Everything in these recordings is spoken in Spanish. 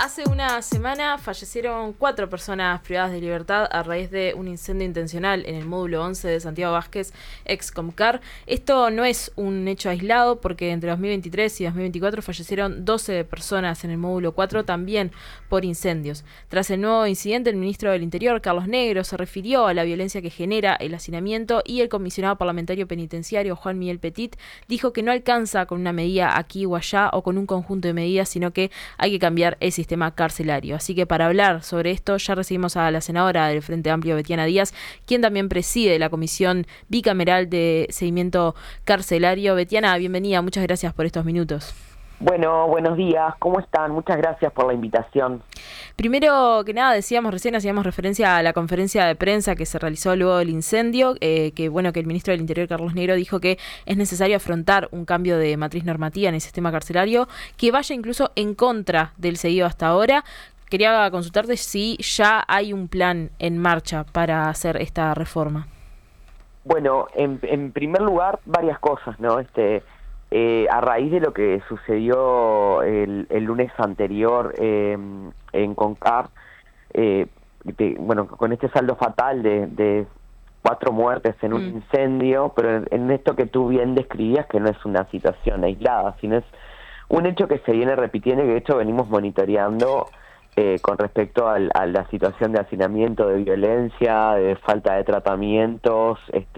Hace una semana fallecieron 4 personas privadas de libertad a raíz de un incendio intencional en el módulo 11 de Santiago Vázquez, ex Comcar. Esto no es un hecho aislado porque entre 2023 y 2024 fallecieron 12 personas en el módulo 4 también por incendios. Tras el nuevo incidente, el ministro del Interior, Carlos Negro, se refirió a la violencia que genera el hacinamiento y el comisionado parlamentario penitenciario, Juan Miguel Petit, dijo que no alcanza con una medida aquí o allá o con un conjunto de medidas, sino que hay que cambiar el sistema carcelario. Así que para hablar sobre esto ya recibimos a la senadora del Frente Amplio, Betiana Díaz, quien también preside la Comisión Bicameral de Seguimiento Carcelario. Betiana, bienvenida, muchas gracias por estos minutos. Bueno, buenos días, ¿cómo están? Muchas gracias por la invitación. Primero que nada, hacíamos referencia a la conferencia de prensa que se realizó luego del incendio, que el ministro del Interior, Carlos Negro, dijo que es necesario afrontar un cambio de matriz normativa en el sistema carcelario que vaya incluso en contra del seguido hasta ahora. Quería consultarte si ya hay un plan en marcha para hacer esta reforma. Bueno, en primer lugar, varias cosas, ¿no? A raíz de lo que sucedió el lunes anterior en Comcar, con este saldo fatal de 4 muertes en un incendio, pero en esto que tú bien describías, que no es una situación aislada, sino es un hecho que se viene repitiendo y que de hecho venimos monitoreando con respecto a la situación de hacinamiento, de violencia, de falta de tratamientos,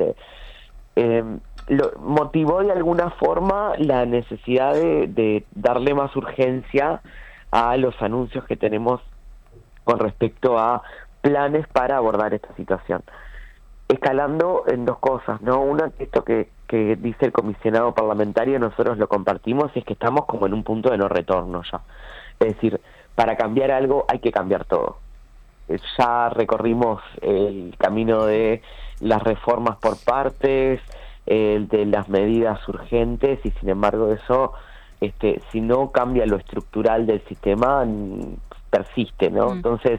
motivó de alguna forma la necesidad de darle más urgencia a los anuncios que tenemos con respecto a planes para abordar esta situación. Escalando en dos cosas, ¿no? Una, esto que dice el comisionado parlamentario, nosotros lo compartimos, y es que estamos como en un punto de no retorno ya. Es decir, para cambiar algo hay que cambiar todo. Ya recorrimos el camino de las reformas por partes, de las medidas urgentes, y sin embargo eso, si no cambia lo estructural del sistema, persiste, ¿no? Entonces,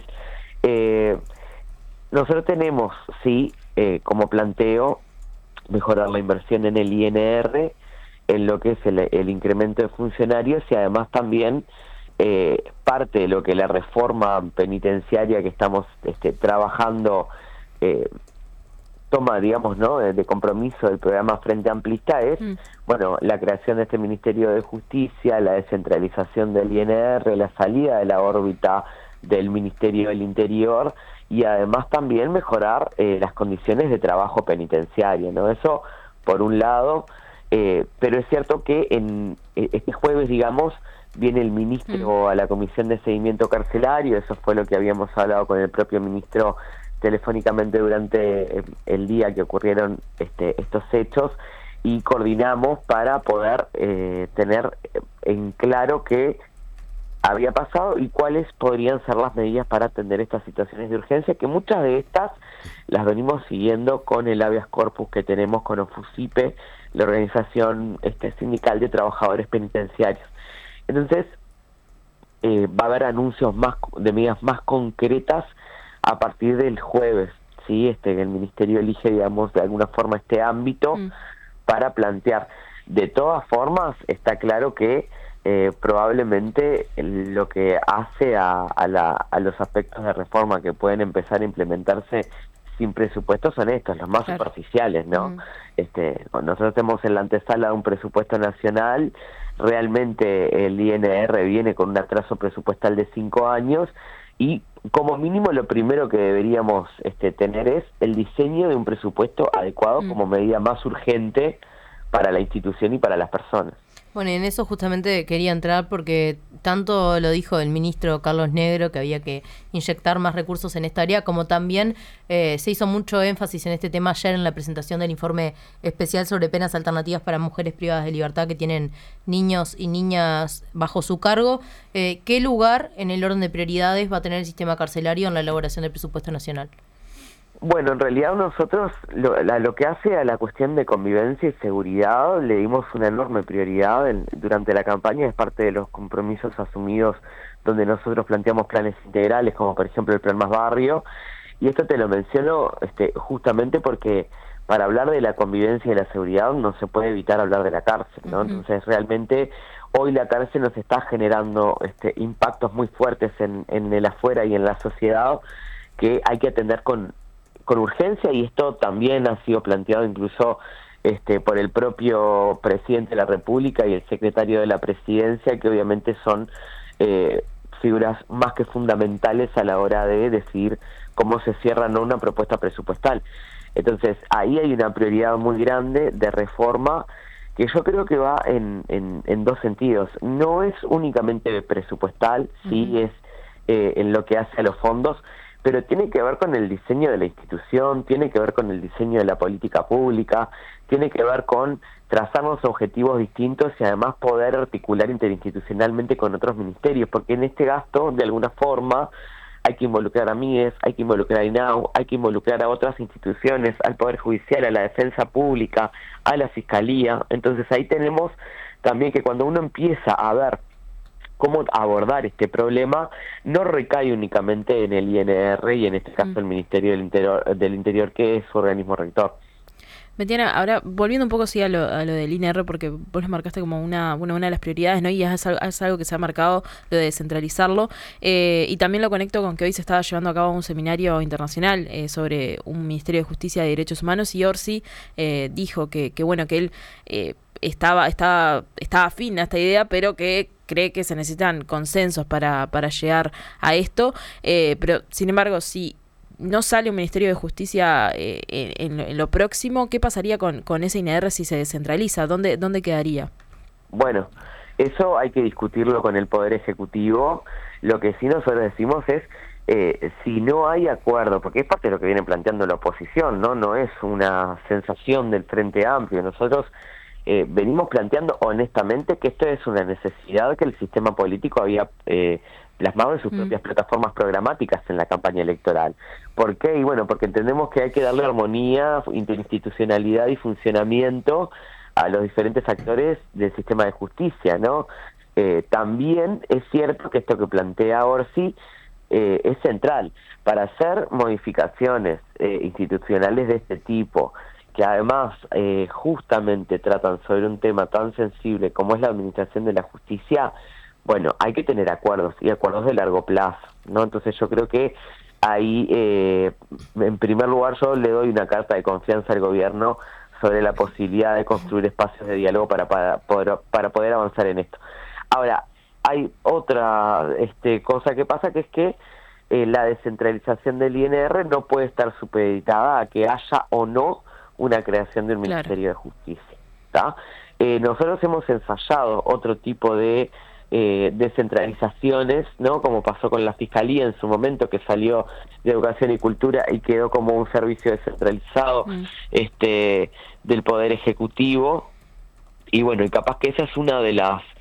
nosotros tenemos, sí, como planteo, mejorar la inversión en el INR, en lo que es el incremento de funcionarios, y además también parte de lo que la reforma penitenciaria que estamos trabajando toma, digamos, ¿no?, de compromiso del programa Frente Amplista es, la creación de este Ministerio de Justicia, la descentralización del INR, la salida de la órbita del Ministerio del Interior, y además también mejorar las condiciones de trabajo penitenciario, ¿no? Eso por un lado, pero es cierto que este jueves, digamos, viene el ministro a la Comisión de Seguimiento Carcelario. Eso fue lo que habíamos hablado con el propio ministro telefónicamente durante el día que ocurrieron estos hechos, y coordinamos para poder tener en claro qué había pasado y cuáles podrían ser las medidas para atender estas situaciones de urgencia, que muchas de estas las venimos siguiendo con el habeas corpus que tenemos con OFUSIPE, la Organización Sindical de Trabajadores Penitenciarios. Entonces, va a haber anuncios de medidas más concretas a partir del jueves, ¿sí? El Ministerio elige, digamos, de alguna forma este ámbito para plantear. De todas formas, está claro que probablemente lo que hace a los aspectos de reforma que pueden empezar a implementarse sin presupuesto son estos, los más superficiales, ¿no? Nosotros tenemos en la antesala un presupuesto nacional. Realmente el INR viene con un atraso presupuestal de 5 años, y como mínimo lo primero que deberíamos tener es el diseño de un presupuesto adecuado como medida más urgente para la institución y para las personas. Bueno, y en eso justamente quería entrar porque tanto lo dijo el ministro Carlos Negro, que había que inyectar más recursos en esta área, como también se hizo mucho énfasis en este tema ayer en la presentación del informe especial sobre penas alternativas para mujeres privadas de libertad que tienen niños y niñas bajo su cargo. ¿Qué lugar en el orden de prioridades va a tener el sistema carcelario en la elaboración del presupuesto nacional? Bueno, en realidad nosotros lo que hace a la cuestión de convivencia y seguridad le dimos una enorme prioridad durante la campaña. Es parte de los compromisos asumidos, donde nosotros planteamos planes integrales, como por ejemplo el Plan Más Barrio, y esto te lo menciono justamente porque para hablar de la convivencia y la seguridad no se puede evitar hablar de la cárcel, ¿no? Entonces realmente hoy la cárcel nos está generando impactos muy fuertes en el afuera y en la sociedad que hay que atender con urgencia, y esto también ha sido planteado incluso por el propio presidente de la República y el secretario de la Presidencia, que obviamente son figuras más que fundamentales a la hora de decidir cómo se cierra no una propuesta presupuestal. Entonces, ahí hay una prioridad muy grande de reforma que yo creo que va en dos sentidos. No es únicamente presupuestal, sí es en lo que hace a los fondos, pero tiene que ver con el diseño de la institución, tiene que ver con el diseño de la política pública, tiene que ver con trazarnos objetivos distintos y además poder articular interinstitucionalmente con otros ministerios, porque en este gasto, de alguna forma, hay que involucrar a MIDES, hay que involucrar a INAU, hay que involucrar a otras instituciones, al Poder Judicial, a la Defensa Pública, a la Fiscalía. Entonces ahí tenemos también que cuando uno empieza a ver cómo abordar este problema, no recae únicamente en el INR y en este caso el Ministerio del Interior, que es su organismo rector. Betiana, ahora volviendo un poco a lo del INR, porque vos lo marcaste como una de las prioridades, ¿no? Y es algo que se ha marcado, lo de descentralizarlo, y también lo conecto con que hoy se estaba llevando a cabo un seminario internacional sobre un Ministerio de Justicia y Derechos Humanos, y Orsi dijo que él estaba afín a esta idea, pero que cree que se necesitan consensos para llegar a esto, pero sin embargo, si no sale un Ministerio de Justicia en lo próximo, ¿qué pasaría con ese INR si se descentraliza? ¿Dónde quedaría? Bueno, eso hay que discutirlo con el Poder Ejecutivo. Lo que sí nosotros decimos es, si no hay acuerdo, porque es parte de lo que viene planteando la oposición, no es una sensación del Frente Amplio. Nosotros venimos planteando honestamente que esto es una necesidad que el sistema político había plasmado en sus propias plataformas programáticas en la campaña electoral. ¿Por qué? Y bueno, porque entendemos que hay que darle armonía, interinstitucionalidad y funcionamiento a los diferentes actores del sistema de justicia, ¿no? También es cierto que esto que plantea Orsi es central. Para hacer modificaciones institucionales de este tipo, que además justamente tratan sobre un tema tan sensible como es la administración de la justicia, bueno, hay que tener acuerdos, y acuerdos de largo plazo, ¿no? Entonces yo creo que ahí, en primer lugar, yo le doy una carta de confianza al gobierno sobre la posibilidad de construir espacios de diálogo para poder avanzar en esto. Ahora, hay otra cosa que pasa, que es que la descentralización del INR no puede estar supeditada a que haya o no una creación de un Ministerio de Justicia, ¿tá? Nosotros hemos ensayado otro tipo de descentralizaciones, ¿no? Como pasó con la Fiscalía en su momento, que salió de Educación y Cultura y quedó como un servicio descentralizado del Poder Ejecutivo. Y bueno, y capaz que esa es una de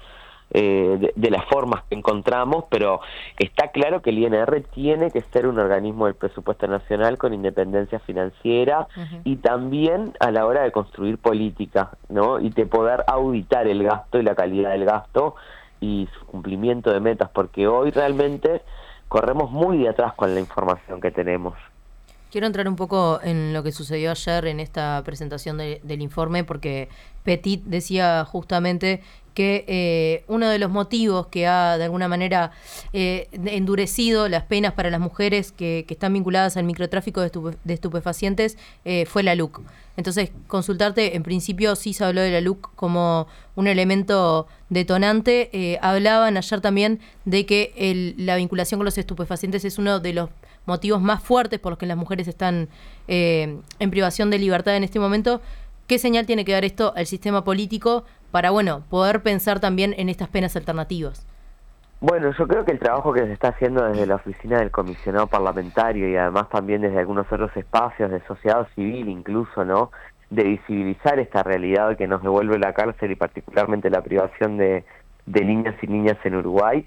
las formas que encontramos, pero está claro que el INR tiene que ser un organismo del presupuesto nacional con independencia financiera y también a la hora de construir política, ¿no? Y de poder auditar el gasto y la calidad del gasto y su cumplimiento de metas, porque hoy realmente corremos muy de atrás con la información que tenemos. Quiero entrar un poco en lo que sucedió ayer en esta presentación del informe, porque Petit decía justamente que uno de los motivos que ha de alguna manera endurecido las penas para las mujeres que están vinculadas al microtráfico de estupefacientes fue la LUC. Entonces, consultarte, en principio sí se habló de la LUC como un elemento detonante. Hablaban ayer también de que la vinculación con los estupefacientes es uno de los motivos más fuertes por los que las mujeres están en privación de libertad en este momento. ¿Qué señal tiene que dar esto al sistema político para, poder pensar también en estas penas alternativas? Bueno, yo creo que el trabajo que se está haciendo desde la oficina del comisionado parlamentario y además también desde algunos otros espacios de sociedad civil incluso, ¿no?, de visibilizar esta realidad que nos devuelve la cárcel y particularmente la privación de niñas y niñas en Uruguay,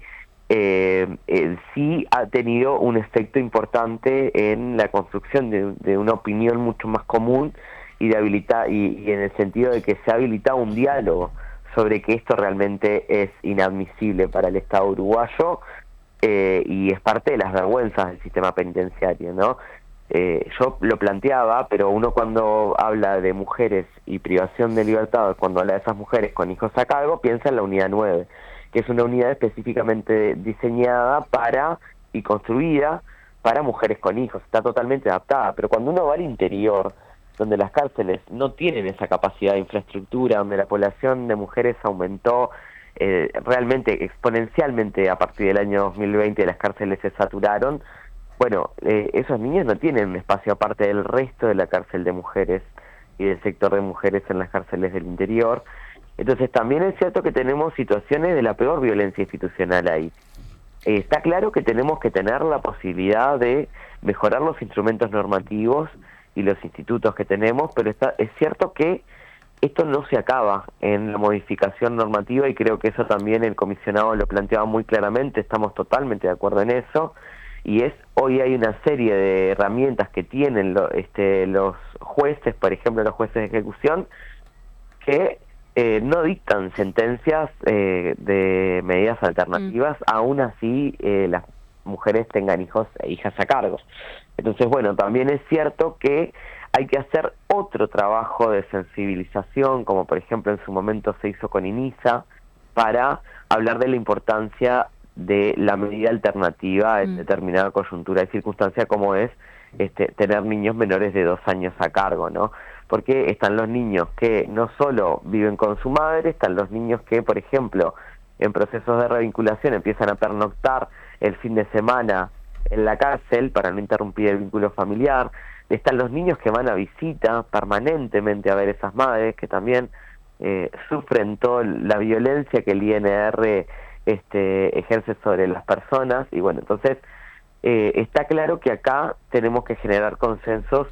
sí ha tenido un efecto importante en la construcción de una opinión mucho más común y de habilitar y en el sentido de que se ha habilitado un diálogo sobre que esto realmente es inadmisible para el Estado uruguayo y es parte de las vergüenzas del sistema penitenciario, ¿no? yo lo planteaba, pero uno cuando habla de mujeres y privación de libertad, cuando habla de esas mujeres con hijos a cargo, piensa en la unidad 9, que es una unidad específicamente diseñada para y construida para mujeres con hijos, está totalmente adaptada, pero cuando uno va al interior, donde las cárceles no tienen esa capacidad de infraestructura, donde la población de mujeres aumentó realmente exponencialmente a partir del año 2020, las cárceles se saturaron, bueno, esos niños no tienen un espacio aparte del resto de la cárcel de mujeres y del sector de mujeres en las cárceles del interior. Entonces también es cierto que tenemos situaciones de la peor violencia institucional ahí. Está claro que tenemos que tener la posibilidad de mejorar los instrumentos normativos y los institutos que tenemos, pero es cierto que esto no se acaba en la modificación normativa y creo que eso también el comisionado lo planteaba muy claramente, estamos totalmente de acuerdo en eso, y hoy hay una serie de herramientas que tienen los jueces, por ejemplo los jueces de ejecución, que no dictan sentencias de medidas alternativas, aún así las mujeres tengan hijos e hijas a cargo. Entonces, bueno, también es cierto que hay que hacer otro trabajo de sensibilización, como por ejemplo en su momento se hizo con INISA, para hablar de la importancia de la medida alternativa en determinada coyuntura y circunstancia, como es tener niños menores de 2 años a cargo, ¿no? Porque están los niños que no solo viven con su madre, están los niños que, por ejemplo, en procesos de revinculación empiezan a pernoctar el fin de semana en la cárcel para no interrumpir el vínculo familiar, están los niños que van a visita permanentemente a ver esas madres que también sufren toda la violencia que el INR ejerce sobre las personas, y bueno, entonces está claro que acá tenemos que generar consensos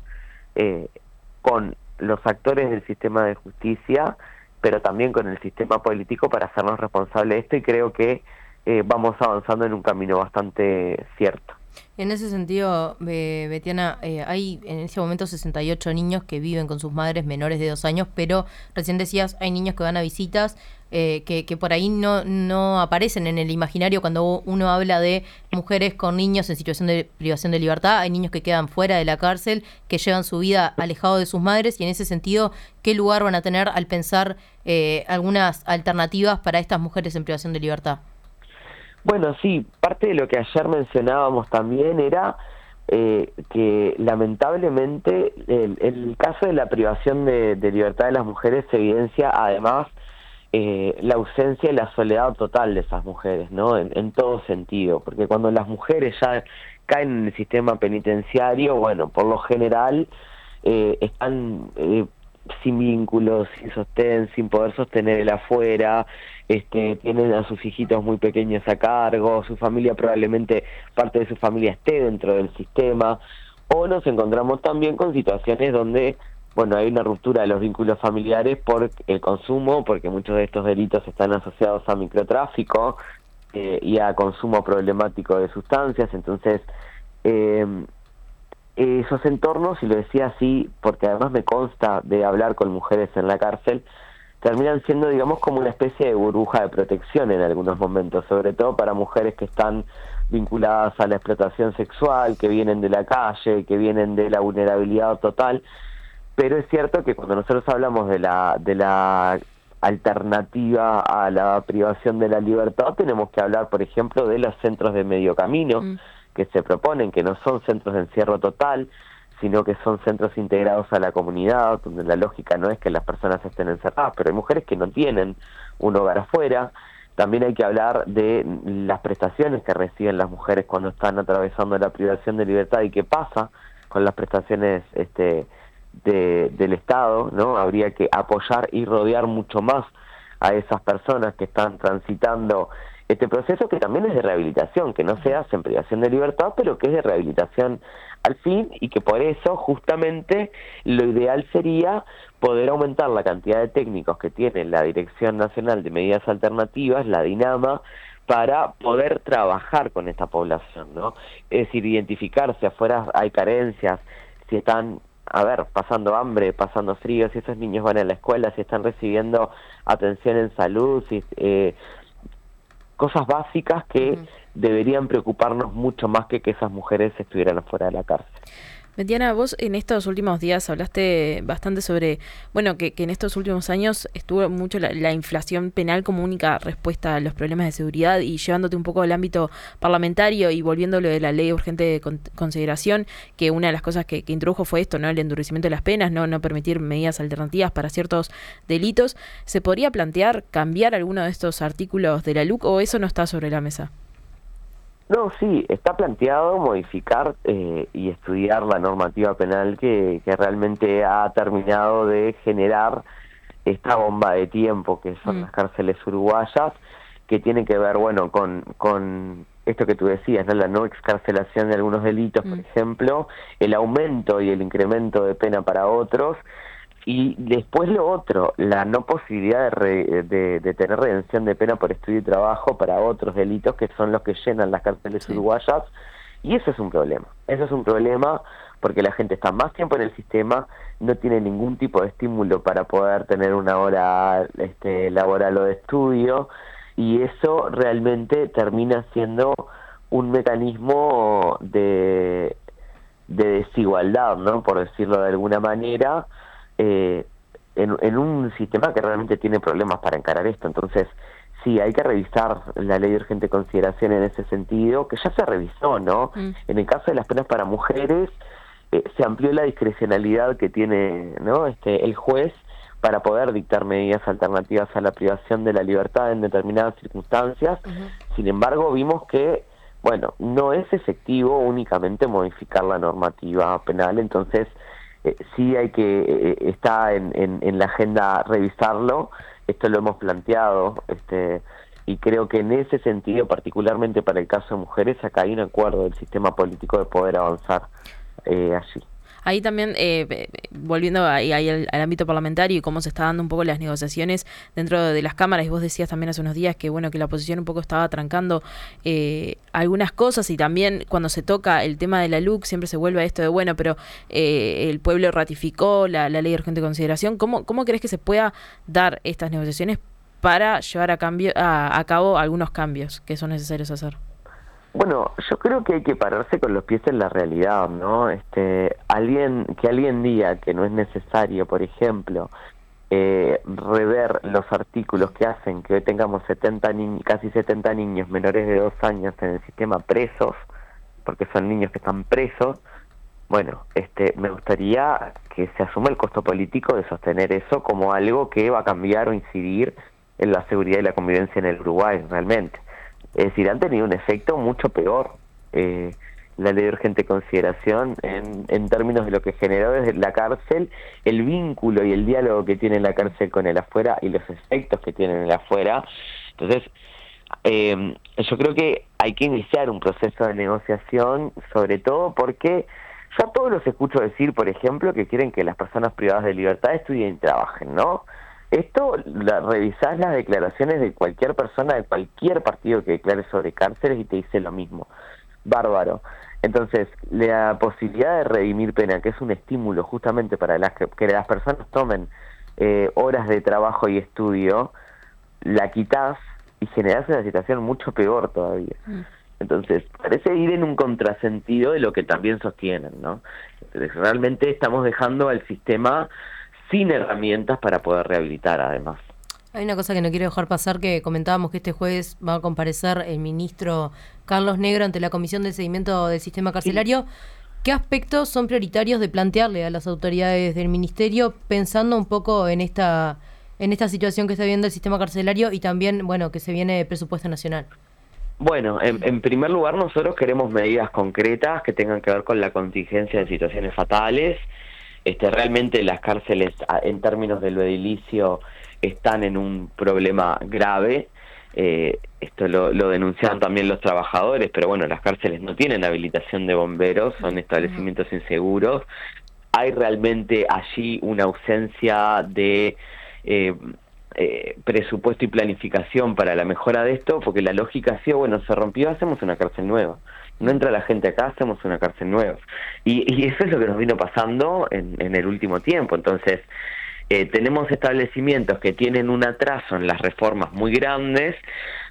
con los actores del sistema de justicia, pero también con el sistema político para hacernos responsables de esto, y creo que vamos avanzando en un camino bastante cierto. En ese sentido, Betiana, hay en ese momento 68 niños que viven con sus madres menores de 2 años, pero recién decías, hay niños que van a visitas que por ahí no aparecen en el imaginario cuando uno habla de mujeres con niños en situación de privación de libertad. Hay niños que quedan fuera de la cárcel, que llevan su vida alejado de sus madres, y en ese sentido, ¿qué lugar van a tener al pensar algunas alternativas para estas mujeres en privación de libertad? Bueno, sí, parte de lo que ayer mencionábamos también era que lamentablemente el caso de la privación de libertad de las mujeres se evidencia además la ausencia y la soledad total de esas mujeres, ¿no? En todo sentido, porque cuando las mujeres ya caen en el sistema penitenciario, bueno, por lo general están sin vínculos, sin sostén, sin poder sostener el afuera, tienen a sus hijitos muy pequeños a cargo, su familia probablemente, parte de su familia esté dentro del sistema, o nos encontramos también con situaciones donde, bueno, hay una ruptura de los vínculos familiares por el consumo, porque muchos de estos delitos están asociados a microtráfico y a consumo problemático de sustancias, entonces esos entornos, y lo decía así porque además me consta de hablar con mujeres en la cárcel, terminan siendo, digamos, como una especie de burbuja de protección en algunos momentos, sobre todo para mujeres que están vinculadas a la explotación sexual, que vienen de la calle, que vienen de la vulnerabilidad total, pero es cierto que cuando nosotros hablamos de la alternativa a la privación de la libertad, tenemos que hablar, por ejemplo, de los centros de medio camino, que se proponen, que no son centros de encierro total, sino que son centros integrados a la comunidad, donde la lógica no es que las personas estén encerradas, pero hay mujeres que no tienen un hogar afuera. También hay que hablar de las prestaciones que reciben las mujeres cuando están atravesando la privación de libertad y qué pasa con las prestaciones del Estado, ¿no? Habría que apoyar y rodear mucho más a esas personas que están transitando este proceso, que también es de rehabilitación, que no se hace en privación de libertad, pero que es de rehabilitación al fin, y que por eso justamente lo ideal sería poder aumentar la cantidad de técnicos que tiene la Dirección Nacional de Medidas Alternativas, la DINAMA, para poder trabajar con esta población, ¿no? Es decir, identificar si afuera hay carencias, si están pasando hambre, pasando frío, si esos niños van a la escuela, si están recibiendo atención en salud, si cosas básicas que deberían preocuparnos mucho más que esas mujeres estuvieran afuera de la cárcel. Betiana, vos en estos últimos días hablaste bastante sobre, bueno, que en estos últimos años estuvo mucho la inflación penal como única respuesta a los problemas de seguridad, y llevándote un poco al ámbito parlamentario y volviéndolo de la ley de urgente consideración, que una de las cosas que introdujo fue esto, ¿no? El endurecimiento de las penas, no permitir medidas alternativas para ciertos delitos. ¿Se podría plantear cambiar alguno de estos artículos de la LUC o eso no está sobre la mesa? No, sí, está planteado modificar y estudiar la normativa penal que realmente ha terminado de generar esta bomba de tiempo que son las cárceles uruguayas, que tiene que ver, bueno, con esto que tú decías, ¿no? La no excarcelación de algunos delitos, por ejemplo, el aumento y el incremento de pena para otros, y después lo otro, la no posibilidad de tener redención de pena por estudio y trabajo para otros delitos que son los que llenan las cárceles uruguayas, y eso es un problema. Eso es un problema porque la gente está más tiempo en el sistema, no tiene ningún tipo de estímulo para poder tener una hora laboral o de estudio, y eso realmente termina siendo un mecanismo de desigualdad, ¿no? Por decirlo de alguna manera, en un sistema que realmente tiene problemas para encarar esto. Entonces, sí, hay que revisar la ley de urgente consideración en ese sentido, que ya se revisó, ¿no? En el caso de las penas para mujeres, se amplió la discrecionalidad que tiene, ¿no? El juez para poder dictar medidas alternativas a la privación de la libertad en determinadas circunstancias. Sin embargo, vimos que, bueno, no es efectivo únicamente modificar la normativa penal, entonces sí hay que, está en la agenda revisarlo. Esto lo hemos planteado, y creo que en ese sentido, particularmente para el caso de mujeres, acá hay un acuerdo del sistema político de poder avanzar allí. Ahí también, volviendo ahí al ámbito parlamentario y cómo se está dando un poco las negociaciones dentro de las cámaras, y vos decías también hace unos días que bueno, que la oposición un poco estaba trancando algunas cosas, y también cuando se toca el tema de la LUC siempre se vuelve a esto de bueno, pero el pueblo ratificó la ley de urgente consideración. ¿Cómo crees que se pueda dar estas negociaciones para llevar a cabo algunos cambios que son necesarios hacer? Bueno, yo creo que hay que pararse con los pies en la realidad, ¿no? Alguien diga que no es necesario, por ejemplo, rever los artículos que hacen que hoy tengamos casi 70 niños menores de 2 años en el sistema presos, porque son niños que están presos. Bueno, me gustaría que se asuma el costo político de sostener eso como algo que va a cambiar o incidir en la seguridad y la convivencia en el Uruguay, realmente. Es decir, han tenido un efecto mucho peor la ley de urgente consideración en términos de lo que generó desde la cárcel, el vínculo y el diálogo que tiene la cárcel con el afuera y los efectos que tienen el afuera. Entonces, yo creo que hay que iniciar un proceso de negociación, sobre todo porque yo a todos los escucho decir, por ejemplo, que quieren que las personas privadas de libertad estudien y trabajen, ¿no? Esto, revisás las declaraciones de cualquier persona de cualquier partido que declare sobre cárceles y te dice lo mismo. Bárbaro. Entonces, la posibilidad de redimir pena, que es un estímulo justamente para que las personas tomen horas de trabajo y estudio, la quitas y generás una situación mucho peor todavía. Entonces, parece ir en un contrasentido de lo que también sostienen, ¿no? Entonces, realmente estamos dejando al sistema sin herramientas para poder rehabilitar, además. Hay una cosa que no quiero dejar pasar, que comentábamos que este jueves va a comparecer el ministro Carlos Negro ante la Comisión de Seguimiento del Sistema Carcelario. Sí. ¿Qué aspectos son prioritarios de plantearle a las autoridades del ministerio, pensando un poco en esta situación que está viviendo el sistema carcelario y también, bueno, que se viene el presupuesto nacional? Bueno, en primer lugar, nosotros queremos medidas concretas que tengan que ver con la contingencia de situaciones fatales. Realmente las cárceles, en términos de lo edilicio, están en un problema grave. Esto lo denunciaron también los trabajadores, pero bueno, las cárceles no tienen habilitación de bomberos, son establecimientos inseguros. Hay realmente allí una ausencia de presupuesto y planificación para la mejora de esto, porque la lógica ha sido, bueno, se rompió, hacemos una cárcel nueva. No entra la gente acá, hacemos una cárcel nueva. Y eso es lo que nos vino pasando en el último tiempo. Entonces, tenemos establecimientos que tienen un atraso en las reformas muy grandes,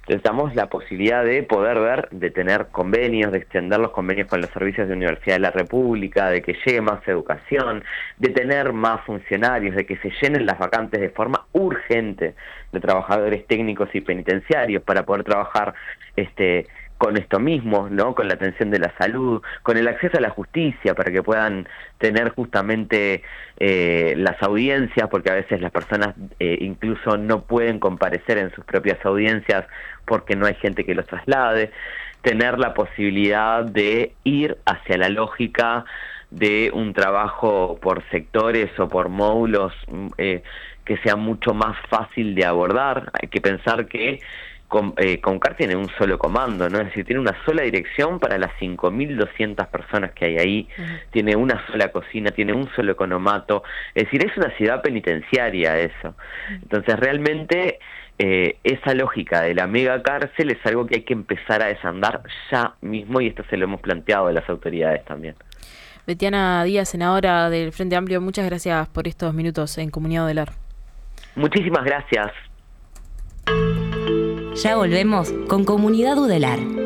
Damos la posibilidad de poder ver, de tener convenios, de extender los convenios con los servicios de Universidad de la República, de que llegue más educación, de tener más funcionarios, de que se llenen las vacantes de forma urgente de trabajadores técnicos y penitenciarios para poder trabajar con esto mismo, ¿no? Con la atención de la salud, con el acceso a la justicia, para que puedan tener justamente las audiencias, porque a veces las personas incluso no pueden comparecer en sus propias audiencias porque no hay gente que los traslade, tener la posibilidad de ir hacia la lógica de un trabajo por sectores o por módulos que sea mucho más fácil de abordar. Hay que pensar que Comcar tiene un solo comando, ¿no? Es decir, tiene una sola dirección para las 5.200 personas que hay ahí, tiene una sola cocina, tiene un solo economato, es decir, es una ciudad penitenciaria eso. Entonces realmente esa lógica de la mega cárcel es algo que hay que empezar a desandar ya mismo, y esto se lo hemos planteado a las autoridades también. Betiana Díaz, senadora del Frente Amplio, muchas gracias por estos minutos en Comunidad Odelar. Muchísimas gracias. Ya volvemos con Comunidad Odelar.